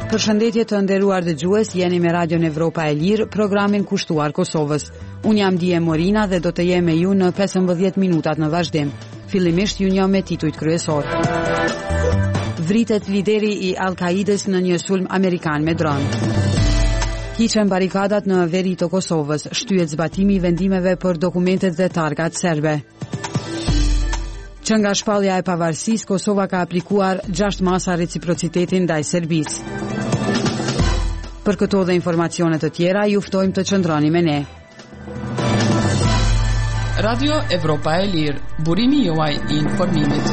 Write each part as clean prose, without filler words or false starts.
Përshëndetje të nderuar dëgjues, jeni me Radion Evropa e Lirë, programin kushtuar Kosovës. Unë jam Dije Morina dhe do të jem me ju në 15 minutat në vazhdim. Fillimisht ju njoh me titujt kryesor. Vritet lideri i Al-Qaidës në një sulm amerikan me dron. Hiqen barikadat në veri të Kosovës, shtyhet zbatimi i vendimeve për dokumentet dhe targat serbe. Që nga shpallja e pavarësisë, Kosova ka aplikuar 6 masa reciprocitetin ndaj Serbisë. Për këto dhe informacione të tjera, ju ftojmë të qëndroni me ne. Radio Evropa e Lirë, burimi juaj i informimit.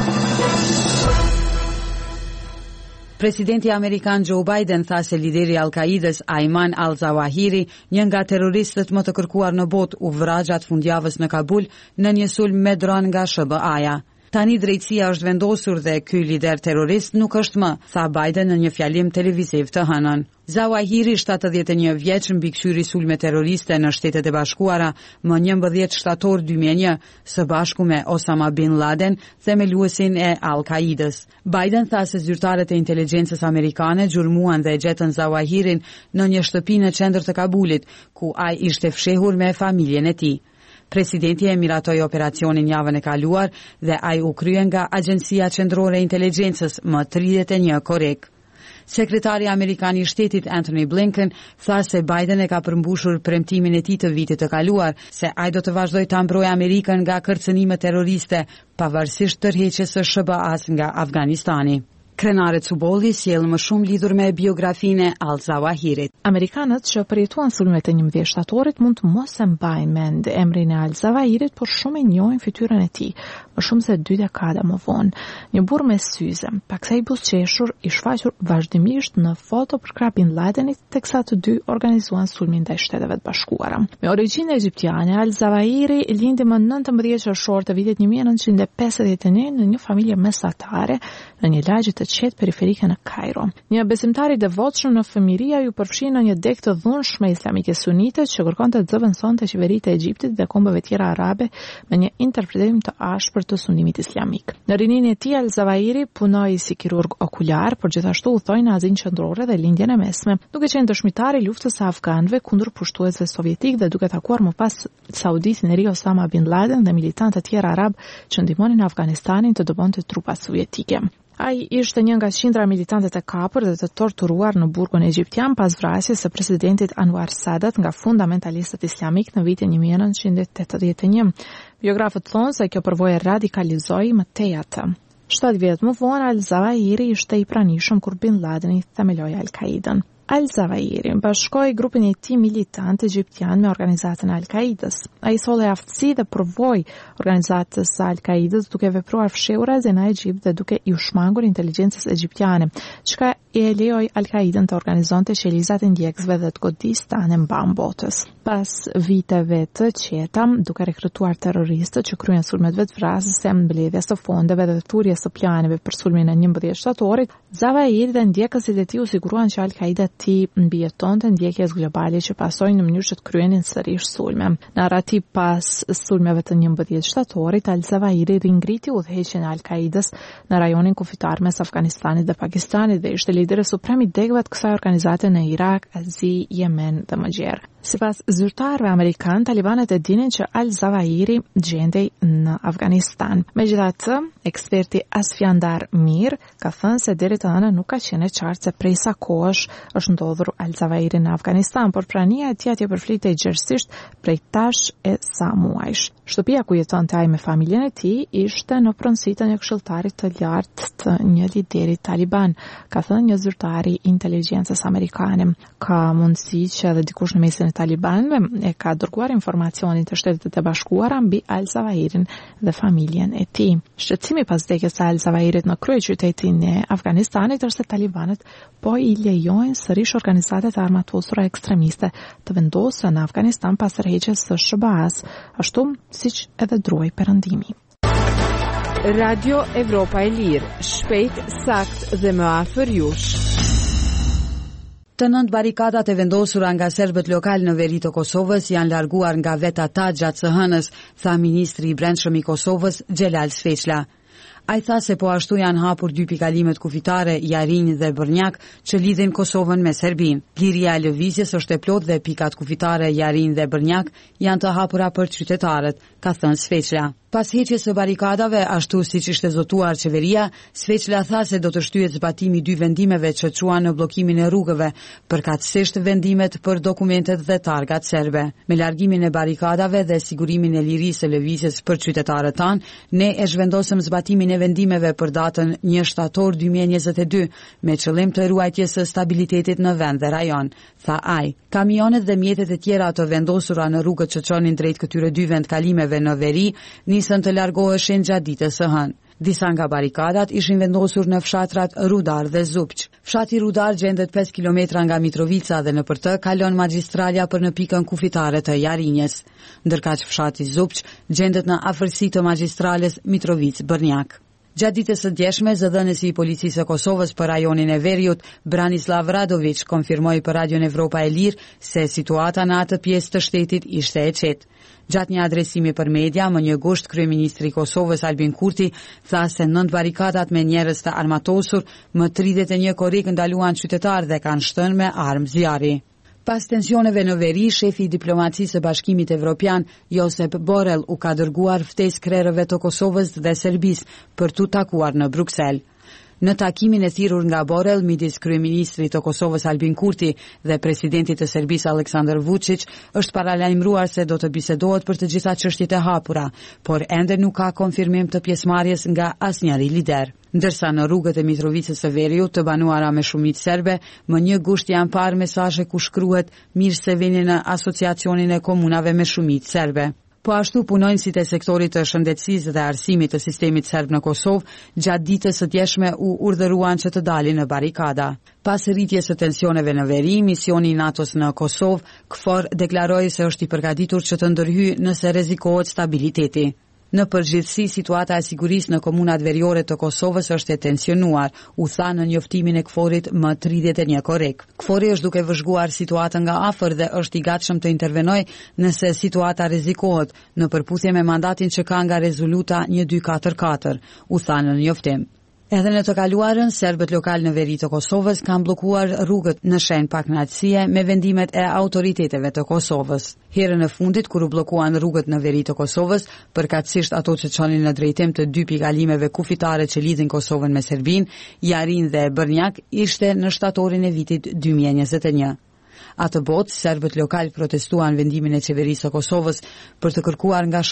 Presidenti amerikan Joe Biden tha se lideri Al-Qaidës Ayman al-Zawahiri, një nga terroristët më të kërkuar në botë, u vra gjatë fundjavës në Kabul në një sulm me dron nga SBA-ja. Tani drejtësia është vendosur dhe ky lider terrorist nuk është më, tha Biden në një fjalim televiziv të hënën. Zawahiri, 71 vjeç, mbikëqyri sulme terroriste në Shtetet e Bashkuara më 11 shtator 2001, së bashku me Osama Bin Laden, themeluesin e Al-Qaidës. Biden tha se zyrtarët e inteligjencës amerikane gjurmuan dhe gjetën Zawahirin në një shtëpi në qendër të Kabulit, ku ai ishte fshehur me familjen e tij. Presidenti e miratoi operacionin javën e kaluar dhe ai u krye nga Agjencia Qendrore e Inteligjencës më 31 korrik. Sekretari amerikan i shtetit Antony Blinken tha se Biden e ka përmbushur premtimin e tij të vitit të kaluar se ai do të vazhdojë ta mbrojë Amerikën nga kërcënime terroriste, pavarësisht tërheqjes së SBA-s nga Afganistani. Krenare Cubolli sjell më shumë lidhur me biografinë e Al-Zawahirit. Amerikanët që përjetuan sulmet e 11 shtatorit mund të mos e mbajnë mend emrin e Al-Zawahirit, por shumë e njohin fytyrën e tij, më shumë se 2 dekada më vonë. Një burr me syze, paksa i buzëqeshur, i shfaqur vazhdimisht në foto për krah Bin Ladenit, teksa të dy organizuan sulmin ndaj Shteteve të Bashkuara. Me origjinë egjiptiane, Al-Zawahiri lindi më 19 qershor të vitit 1951 në një familje mesatare në një lagje të qetë periferike në Kairo. Një besimtar i devotshëm në fëmijëria ju përfshi në një deg të dhunshme islamike sunite që kërkonte të zëvendësonte qeveritë e Egjiptit dhe kombeve tjera arabe me një interpretim të ashpër të sunimit islamik. Në rininë e tij Al-Zawahiri punoi si kirurg okular, por gjithashtu udhthoi në Azinë Qendrore dhe Lindjen e Mesme, duke qenë dëshmitar i luftës së afganëve kundër pushtuesve sovjetik dhe duke takuar më pas sauditin e ri Osama Bin Laden dhe militantë të tjerë arab që ndihmonin Afganistanin të dobonte trupat sovjetike. Ai ishte një nga qindra militantët e kapur dhe të torturuar në burgun egjiptian pas vrasjes së presidentit Anwar Sadat nga fundamentalistët islamik në vitin 1981. Biografët thonë se kjo përvojë radikalizoi më tej atë. 7 vjet më vonë Al-Zawahiri ishte i pranishëm kur Bin Ladeni themeloi Al-Qaidën. Al-Zawahiri bashkoi grupin e tij militant egjiptian me organizatën e Al-Qaidës. Ai solli aftësi dhe provoi organizatës së Al-Qaidës duke vepruar fshehurazi në Egjipt dhe duke i shmangur inteligjencës egjiptiane, çka e lejoi Al-Qaidën të organizonte qelizat e ndjekësve dhe të godiste anë mban botës. Pas viteve të qeta, duke rekrutuar terroristët që kryen sulmet vetvrasëse, mbledhjes së fondeve dhe thurjes së planeve për sulmin e 11 shtatorit, Zawahiri dhe ndjekësit e tij u siguruan që Al-Qaida mbijetonte ndjekjes globale që pasojnë në mënyrë që të kryenin sërish sulme. Në arati pas sulmeve të 11 shtatorit, Al-Zawahiri ringriti udhëheqjen e Al-Qaidës në rajonin kufitar mes Afganistanit dhe Pakistanit dhe ishte lideri suprem i degëve të kësaj organizate në Irak, Azi, Yemen dhe më gjerë. Sipas zyrtarëve amerikan, talibanët e dinin që Al-Zawahiri gjendej në Afganistan. Megjithatë, eksperti Asfiandar Mir ka thënë se deri të hënë nuk ka qenë e qartë se prej sa kohësh është ndodhur Al-Zawahiri në Afganistan, por prania e tij atje përflitej gjerësisht prej tash e sa muajsh. Shtëpia ku jetonte ai me familjen e tij ishte në pronësi të një këshilltari të lartë të një lideri taliban, ka thënë një zyrtar i inteligjencës amerikane. Ka mundësi që edhe dikush në mesin e talibanëve e ka dërguar informacionin të Shtetet e Bashkuara mbi Al-Zawahirin dhe familjen e tij. Shqetësimi pas vdekjes së Al-Zawahirit në kryeqytetin e Afganistanit është se talibanët po i lejojnë sërish organizatat e armatosura ekstremiste të vendosura në Afganistan pas tërheqjes së SBA-s, ashtu siç edhe druaj perëndimi. Radio Evropa e Lirë, shpejt, sakt dhe më afër jush. Të 9 barikadat e vendosura nga serbët lokal në veri të Kosovës janë larguar nga vetë ata gjatë së hënës, tha ministri i brendshëm i Kosovës, Xhelal Sveçla. Ai tha se po ashtu janë hapur 2 pikalimet kufitare, Jarinj dhe Brnjak, që lidhin Kosovën me Serbinë. Liria e lëvizjes është e plotë dhe pikat kufitare Jarinj dhe Brnjak janë të hapura për qytetarët, ka thënë Sveçla. Pas heqjes së barikadave, ashtu siç ishte zotuar qeveria, Sveçla tha se do të shtyhet zbatimi 2 vendimeve që quan në bllokimin e rrugëve, përkatësisht vendimet për dokumentet dhe targat serbe. Me largimin e barikadave dhe sigurimin e lirisë së lëvizjes për qytetarët tanë, ne e zhvendosëm zbatimin e vendimeve për datën 1 shtator 2022 me qëllim të ruajtjes së stabilitetit në vend dhe rajon, tha ai. Kamionet dhe mjetet e tjera të vendosura në rrugët që çonin drejt këtyre 2 vendkalimeve në veri nisën të largoheshin gjatë ditës së hënë. Disa nga barikadat ishin vendosur në fshatrat Rudar dhe Zupç. Fshati Rudar gjendet 5 kilometra nga Mitrovica dhe nëpër të kalon magjistralja për në pikën kufitare të Jarinjes, ndërkaq fshati Zupç gjendet në afërsi të magjistrales Mitrovic-Brnjak. Gjatë ditës së djeshme, zëdhënësi i policisë së Kosovës për rajonin e Veriut, Branislav Radović, konfirmoi për Radion Evropa e Lirë se situata në atë pjesë të shtetit ishte e qetë. Gjatë një adresimi për media, më 1 gusht, kryeministri i Kosovës Albin Kurti tha se 9 barikadat me njerëz të armatosur, më 31 korrik ndaluan qytetarë dhe kanë shtënë me armë zjarri. Pas tensioneve në veri, shefi i diplomacisë së Bashkimit Evropian, Josep Borrell, u ka dërguar ftesë krerëve të Kosovës dhe Serbisë për t'u takuar në Bruksel. Në takimin e thirrur nga Borrell midis kryeministrit të Kosovës Albin Kurti dhe presidentit të Serbisë Aleksandar Vučić, është paralajmëruar se do të bisedohet për të gjitha çështjet e hapura, por ende nuk ka konfirmim të pjesëmarrjes nga asnjëri lider. Ndërsa në rrugët e Mitrovicës së Veriut, të banuara me shumicë serbe, më 1 gusht janë parë mesazhe ku shkruhet mirë se vini në asociacionin e komunave me shumicë serbe. Po ashtu punonësit e sektorit të shëndetësisë dhe arsimit të sistemit serb në Kosovë gjatë ditës së djeshme u urdhëruan që të dalin në barikada. Pas rritjes së tensioneve në veri, misioni i NATO-s në Kosovë, KFOR, deklaroi se është i përgatitur që të ndërhyjë nëse rrezikohet stabiliteti. Në përgjithësi, situata e sigurisë në komunat veriore të Kosovës është e tensionuar, u tha në njoftimin e KFOR-it më 31 korrik. KFOR-i është duke vëzhguar situatën nga afër dhe është i gatshëm të intervenojë nëse situata rrezikohet, në përputhje me mandatin që ka nga rezoluta 1244, u tha në njoftim. Edhe në të kaluarën, serbët lokal në veri të Kosovës kanë bllokuar rrugët në shenjë pakënaqësie me vendimet e autoriteteve të Kosovës. Herën e fundit kur u bllokuan rrugët në veri të Kosovës, përkatësisht ato që çonin në drejtim të 2 pikalimeve kufitare që lidhin Kosovën me Serbinë, Jarinj dhe Brnjak, ishte në shtatorin e vitit 2021. Atë botë, serbët lokal protestuan vendimin e qeverisë së Kosovës për të kërkuar nga